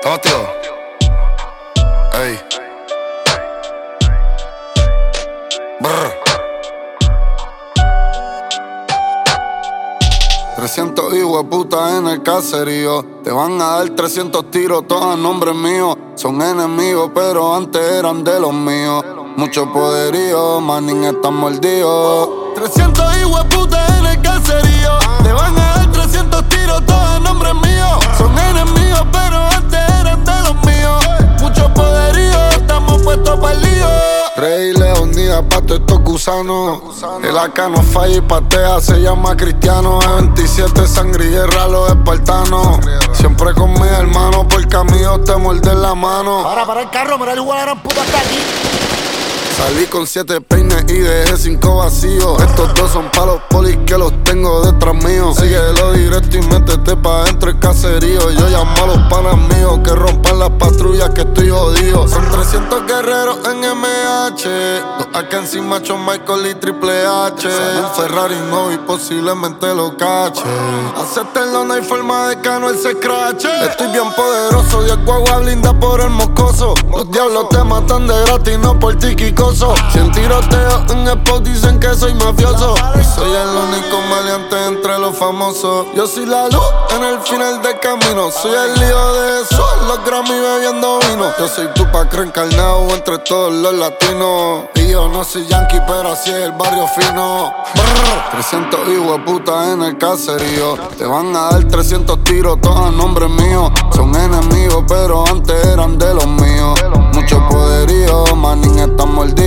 ¿Estamos activos? Ey. Brr. 300 hijos de puta en el caserío. Te van a dar 300 tiros, todos a nombre mío. Son enemigos, pero antes eran de los míos. Mucho poderío, manín están mordidos. 300 hijos de puta en el caserío. Te van a dar 300 tiros, todos a nombre mío. Son enemigos, pero antes eran de los míos. Mucho poderío, estamos puestos para el lío. Rey Leonidas pa' todos estos gusanos. El AK no falla y patea, se llama Cristiano. E27 sangre y guerra los espartanos. Siempre con mis hermanos, por camino te muerden la mano. Para el carro, mira el igual a la puta hasta aquí. Salí con 7 peines y dejé 5 vacíos. Estos dos son pa' los polis que los tengo detrás mío. Síguelo directo y métete pa' dentro el caserío. Yo llamo a los panas míos que rompan las patrullas que estoy jodido. Son 300 guerreros en MH. Los AK encima Shawn Michael y Triple H. Un Ferrari nuevo y posiblemente lo cache. Acéptenlo, no hay forma de que Anuel se escrache. Estoy bien poderoso, 10 guagua blinda por el moscoso. Los diablos te matan de gratis, no por tiquicoso. Si en tiroteo en spot dicen que soy mafioso, yo soy el único maleante entre los famosos. Yo soy la luz en el final del camino. Soy el lío de eso, los Grammy bebiendo vino. Yo soy Tupac reencarnado entre todos los latinos. Y yo no soy yankee, pero así es el barrio fino. 300 hijos de puta en el caserío. Te van a dar 300 tiros, todos a nombre mío. Son enemigos, pero antes eran de los míos. Mucho poderío, manín están mordidos.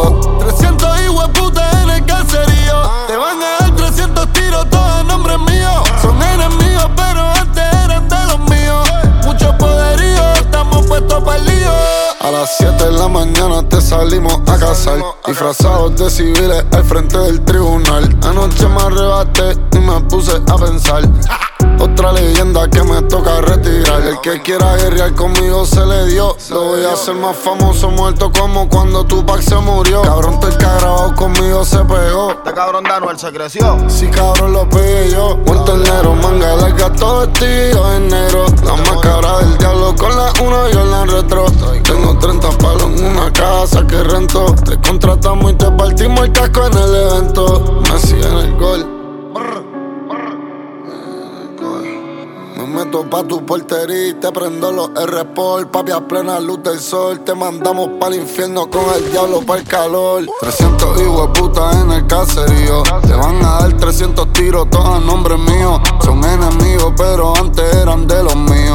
300 hijos de puta en el caserío. Te van a dar 300 tiros, todos a nombre mío. Son enemigos, pero antes eran de los míos. Mucho poderío, estamos puestos para el lío. A las 7 de la mañana te salimos a cazar, disfrazados de civiles al frente del tribunal. Anoche me arrebaté y me puse a pensar. Otra leyenda que me toca retirar. El que quiera guerrear conmigo se le dio. Lo voy a hacer más famoso muerto como cuando Tupac se murió. Cabrón, todo el que ha grabado conmigo se pegó. Este cabrón de Anuel se creció. Sí, cabrón, lo pegué yo. Muerto el negro, manga larga, todo vestido en negro. La máscara del diablo con la 1 yo en la retro. Tengo 30 palos en una casa que rento. Te contratamos y te partimos el casco en el evento. Messi en el gol. Me meto pa' tu portería y te prendo los R-Sport. Papi, a plena luz del sol te mandamos pa'l infierno con el diablo pa'l calor. 300 hijos de puta en el caserío. Te van a dar 300 tiros, todos a nombre mío. Son enemigos, pero antes eran de los míos.